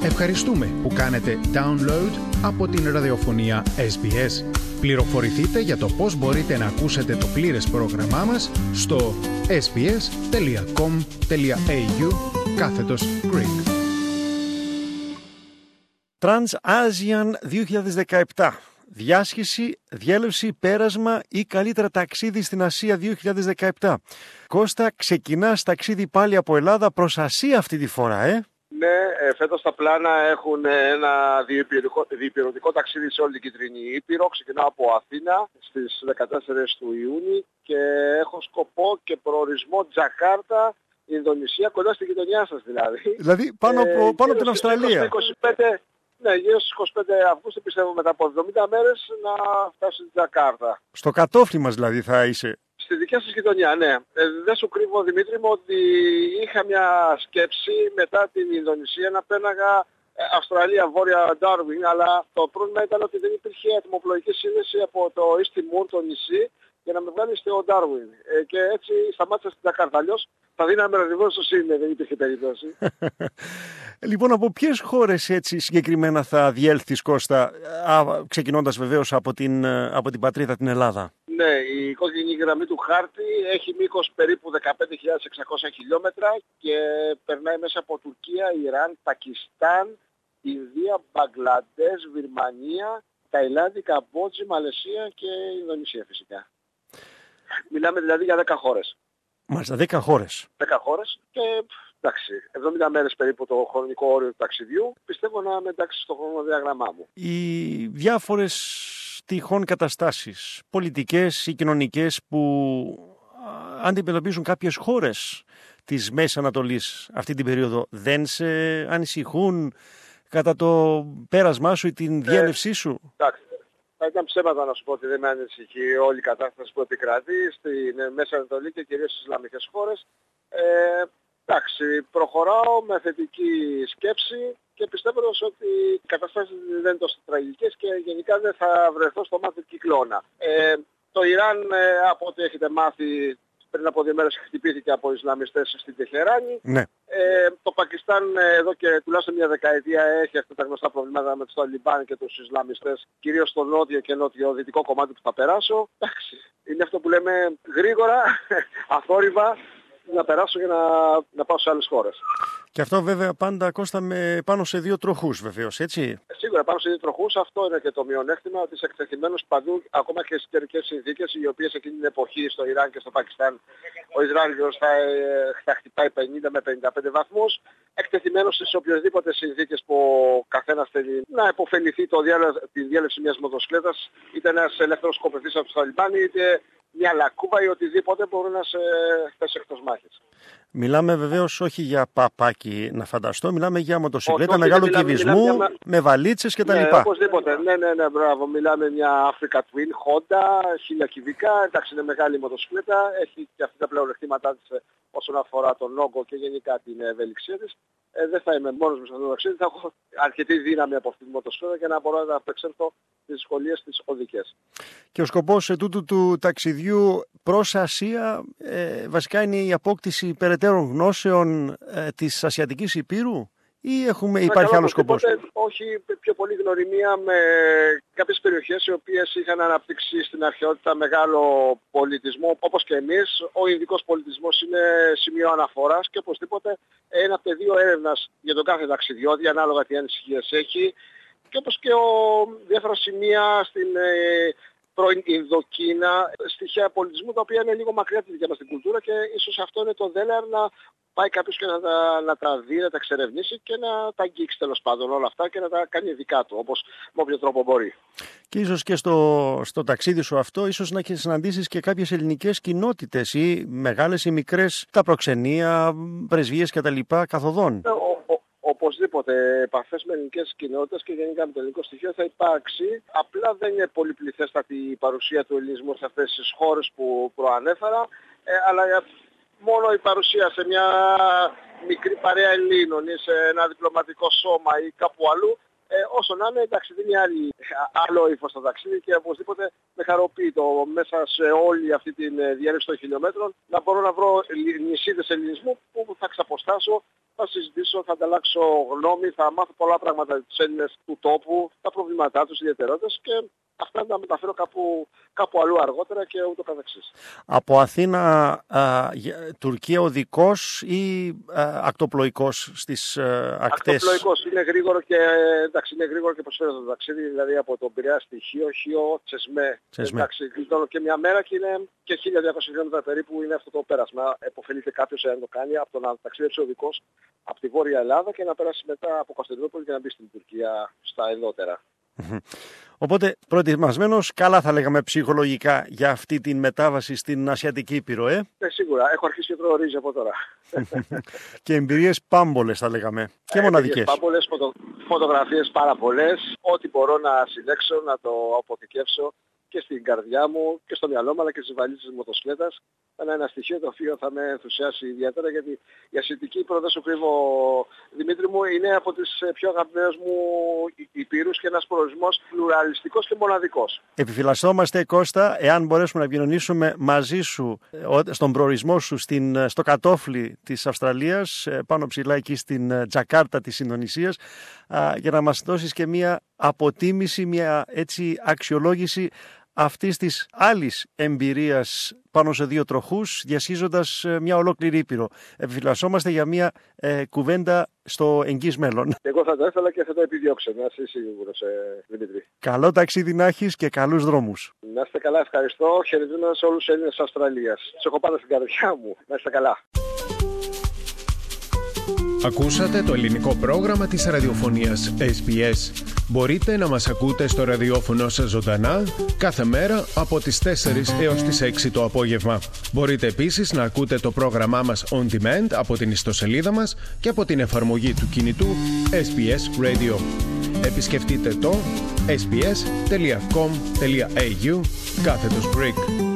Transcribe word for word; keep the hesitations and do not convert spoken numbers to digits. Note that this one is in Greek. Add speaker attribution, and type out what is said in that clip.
Speaker 1: Ευχαριστούμε που κάνετε download από την ραδιοφωνία ες μπι ες. Πληροφορηθείτε για το πώς μπορείτε να ακούσετε το πλήρες πρόγραμμά μας στο sbs.com.au κάθετος Greek.
Speaker 2: Trans-Asian δύο χιλιάδες δεκαεπτά. Διάσχεση, διέλευση, πέρασμα ή καλύτερα ταξίδι στην Ασία δύο χιλιάδες δεκαεπτά. Κώστα, ξεκινάς ταξίδι πάλι από Ελλάδα προς Ασία αυτή τη φορά, ε?
Speaker 3: Ναι, φέτος τα πλάνα έχουν ένα διυπηρωτικό ταξίδι σε όλη την Κίτρινη Ήπειρο. Ξεκινάω από Αθήνα στις δεκατέσσερις του Ιούνιου και έχω σκοπό και προορισμό Τζακάρτα, Ινδονησία, κοντά στη γειτονιά σας δηλαδή.
Speaker 2: Δηλαδή πάνω από, ε, πάνω από την Αυστραλία.
Speaker 3: είκοσι πέντε, ναι, γύρω στις είκοσι πέντε Αυγούστου πιστεύω μετά από εβδομήντα μέρες να φτάσω στην Τζακάρτα.
Speaker 2: Στο κατόφλι μας δηλαδή θα είσαι.
Speaker 3: Στη δικιά σας γειτονιά, ναι. Ε, δεν σου κρύβω, Δημήτρη μου, ότι είχα μια σκέψη μετά την Ινδονησία να πέναγα Αυστραλία, Βόρεια Ντάρουιν, αλλά το πρόβλημα ήταν ότι δεν υπήρχε ατμοπλοϊκή σύνδεση από το East Timor, το νησί, για να με βγάλει στο Ντάρουιν. Ε, και έτσι σταμάτησα στην Τζακάρτα. Αλλιώς θα δίναμε ραντεβού στο Σίδνεϊ, δεν υπήρχε περίπτωση.
Speaker 2: Λοιπόν, από ποιες χώρες έτσι συγκεκριμένα θα διέλθεις, Κώστα, ξεκινώντας βεβαίως από την, από την πατρίδα την Ελλάδα?
Speaker 3: Ναι, η κόκκινη γραμμή του χάρτη έχει μήκος περίπου δεκαπέντε χιλιάδες εξακόσια χιλιόμετρα και περνάει μέσα από Τουρκία, Ιράν, Πακιστάν, Ινδία, Μπαγκλαντές, Βυρμανία, Ταϊλάνδη, Καμπότζη, Μαλαισία και Ινδονησία φυσικά. Μιλάμε δηλαδή για δέκα χώρες.
Speaker 2: Μάλιστα, δέκα χώρες.
Speaker 3: δέκα χώρες και εντάξει, εβδομήντα μέρες περίπου το χρονικό όριο του ταξιδιού. Πιστεύω να είμαι εντάξει στο χρονοδιάγραμμά μου.
Speaker 2: Οι διάφορες τυχόν καταστάσεις, πολιτικές ή κοινωνικές που αντιμετωπίζουν κάποιες χώρες της Μέσης Ανατολής αυτή την περίοδο, δεν σε ανησυχούν κατά το πέρασμά σου ή την διέλευσή σου?
Speaker 3: Εντάξει, θα ήταν ψέματα να σου πω ότι δεν με ανησυχεί όλη η κατάσταση που επικρατεί στην Μέση Ανατολή και κυρίως στις Ισλαμικές χώρες. Ε, εντάξει, προχωράω με θετική σκέψη και πιστεύοντας ότι οι καταστάσεις δεν είναι τόσο τραγικές και γενικά δεν θα βρεθώ στο μάτι κυκλώνα. Ε, το Ιράν, ε, από ό,τι έχετε μάθει, πριν από δύο μέρες χτυπήθηκε από Ισλαμιστές στην Τεχεράνη.
Speaker 2: Ναι.
Speaker 3: Ε, το Πακιστάν ε, εδώ και τουλάχιστον μια δεκαετία έχει αυτά τα γνωστά προβλήματα με τους Ταλιμπάν και τους Ισλαμιστές, κυρίως στο νότιο και νότιο-δυτικό κομμάτι που θα περάσω. Εντάξει, είναι αυτό που λέμε γρήγορα, αθόρυβα, να περάσω για να, να πάω σε άλλες χώρες.
Speaker 2: Και αυτό βέβαια πάντα, Κώστα, με, πάνω σε δύο τροχούς βεβαίως, έτσι.
Speaker 3: Ε, σίγουρα πάνω σε δύο τροχούς, αυτό είναι και το μειονέκτημα, ότι είσαι εκτεθειμένος παντού, ακόμα και στις καιρικές συνθήκες, οι οποίες εκείνη την εποχή στο Ιράν και στο Πακιστάν, ο Ισραήλιος θα, ε, θα χτυπάει πενήντα με πενήντα πέντε βαθμούς, εκτεθειμένος στις οποιοδήποτε συνθήκες που ο καθένας θέλει να υποφεληθεί το διάλε, τη διέλευση μιας μοτοσυκλέτας, είτε ένας ελεύθερος σκοπευτής από τους Ταλιμπάν, είτε μια λακκούβα ή οτιδήποτε μπορεί να σε θέσει εκτός μάχης.
Speaker 2: Μιλάμε βεβαίως όχι για παπάκι να φανταστώ, μιλάμε για μοτοσυκλέτα μεγάλου κυβισμού, για... με βαλίτσες κτλ.
Speaker 3: Ναι, οπωσδήποτε. Ναι, ναι, ναι, μπράβο. Μιλάμε μια Africa Twin, Honda, χίλια κυβικά. Εντάξει, είναι μεγάλη μοτοσυκλέτα. Έχει και αυτά τα πλεονεκτήματά της όσον αφορά τον όγκο και γενικά την ευελιξία της. Ε, δεν θα είμαι μόνος μου σε αυτό το ταξίδι. Θα έχω αρκετή δύναμη από αυτή τη μοτοσυκλέτα και να μπορώ να απεξέλθω τις δυσκολίες τις οδικές.
Speaker 2: Και ο σκοπός τούτου του ταξιδιού προς Ασία ε, βασικά είναι η απόκτηση περαιτέρω γνώσεων ε, της Ασιατικής Υπήρου ή έχουμε, υπάρχει άλλος σκοπός?
Speaker 3: Όχι, πιο πολύ γνωριμία με κάποιες περιοχές οι οποίες είχαν αναπτύξει στην αρχαιότητα μεγάλο πολιτισμό όπως και εμείς. Ο Ινδικός πολιτισμός είναι σημείο αναφοράς και οπωσδήποτε ένα πεδίο έρευνας για τον κάθε ταξιδιώτη ανάλογα τι ανησυχίες έχει και όπως και ο, διάφορα σημεία στην ε, πρώην Ινδοκίνα, στοιχεία πολιτισμού τα οποία είναι λίγο μακριά από τη δικιά μας την κουλτούρα και ίσως αυτό είναι το δέλεαρ να πάει κάποιος και να τα, να τα δει, να τα εξερευνήσει και να τα αγγίξει τέλος πάντων όλα αυτά και να τα κάνει δικά του, όπως με όποιο τρόπο μπορεί. Και
Speaker 2: ίσως και στο, στο ταξίδι σου αυτό, ίσως να και συναντήσεις και κάποιες ελληνικές κοινότητες ή μεγάλες ή μικρές, τα προξενία, πρεσβείες κτλ. Καθοδόν.
Speaker 3: Οπωσδήποτε επαφές με ελληνικές κοινότητες και γενικά με το ελληνικό στοιχείο θα υπάρξει. Απλά δεν είναι πολύ πληθέστατη η παρουσία του ελληνισμού σε αυτές τις χώρες που προανέφερα, ε, αλλά μόνο η παρουσία σε μια μικρή παρέα Ελλήνων ή σε ένα διπλωματικό σώμα ή κάπου αλλού Ε, όσο να είναι, εντάξει, δίνει άλλη, άλλο ύφος στο ταξίδι και οπωσδήποτε με χαροποιεί το μέσα σε όλη αυτή τη διάρκεια των χιλιόμετρων να μπορώ να βρω νησίδες ελληνισμού που θα ξαποστάσω, θα συζητήσω, θα ανταλλάξω γνώμη, θα μάθω πολλά πράγματα για τους Έλληνες του τόπου, τα προβλήματά τους, ιδιαιτερότητες και αυτά να μεταφέρω κάπου, κάπου αλλού αργότερα και ούτω καθεξής.
Speaker 2: Από Αθήνα, α, Τουρκία οδικός ή α, ακτοπλοϊκός στις α, ακτές?
Speaker 3: Ακτοπλοϊκός, είναι γρήγορο και, εντάξει, είναι γρήγορο και προσφέρω το ταξίδι, δηλαδή από τον Πειραιά στη Χίο, Χίο, Τσεσμέ.
Speaker 2: Τσεσμέ.
Speaker 3: Εντάξει, γλιτώνω και μια μέρα και είναι και χίλια διακόσια χιλιόμετρα περίπου είναι αυτό το πέρασμα. Εποφελείται κάποιος εάν το κάνει από το να ταξιδέψει οδικός από τη Βόρεια Ελλάδα και να περάσει μετά από Κωνσταντινούπολη και να μπει στην Τουρκία στα ενδότερα.
Speaker 2: Οπότε προετοιμασμένος, καλά θα λέγαμε ψυχολογικά για αυτή την μετάβαση στην Ασιατική Ήπειρο, ε?
Speaker 3: Ε, σίγουρα. Έχω αρχίσει και τρώω ρύζι από τώρα.
Speaker 2: Και εμπειρίες πάμπολες θα λέγαμε. Και ε, μοναδικές.
Speaker 3: Πάμπολες, φωτο, φωτογραφίες πάρα πολλές. Ό,τι μπορώ να συλλέξω, να το αποθηκεύσω και στην καρδιά μου και στο μυαλό μου, αλλά και στις βαλίτσες της μοτοσυκλέτας. Είναι ένα στοιχείο το οποίο θα με ενθουσιάσει ιδιαίτερα, γιατί η Ασιατική Ήπειρο, δεν σου κρύβω, Δημήτρη μου, είναι από τις πιο αγαπημένες μου υπήρους και ένας προορισμός πλουραλιστικός και μοναδικός.
Speaker 2: Επιφυλασσόμαστε, Κώστα, εάν μπορέσουμε να επικοινωνήσουμε μαζί σου στον προορισμό σου στην, στο κατόφλι της Αυστραλίας, πάνω ψηλά εκεί στην Τζακάρτα της Ινδονησίας, για να μας δώσεις και μια αποτίμηση, μια έτσι αξιολόγηση αυτής της άλλης εμπειρίας πάνω σε δύο τροχούς, διασχίζοντας μια ολόκληρη Ήπειρο. Επιφυλασσόμαστε για μια ε, κουβέντα στο εγγύς μέλλον.
Speaker 3: Εγώ θα το ήθελα και θα το επιδιώξω, να είσαι σίγουρος, ε, Δημήτρη.
Speaker 2: Καλό ταξίδι να έχεις και καλούς δρόμους.
Speaker 3: Να είστε καλά, ευχαριστώ. Χαιρετίζοντας σε όλους τους Έλληνες της Αυστραλίας. Τους έχω πάντα στην καρδιά μου. Να είστε καλά.
Speaker 1: Ακούσατε το ελληνικό πρόγραμμα της ραδιοφωνίας ες μπι ες. Μπορείτε να μας ακούτε στο ραδιόφωνο σας ζωντανά κάθε μέρα από τις τέσσερις έως τις έξι το απόγευμα. Μπορείτε επίσης να ακούτε το πρόγραμμά μας on demand από την ιστοσελίδα μας και από την εφαρμογή του κινητού ες μπι ες Radio. Επισκεφτείτε το ες μπι ες τελεία κομ τελεία έι γιου κάθετος Greek.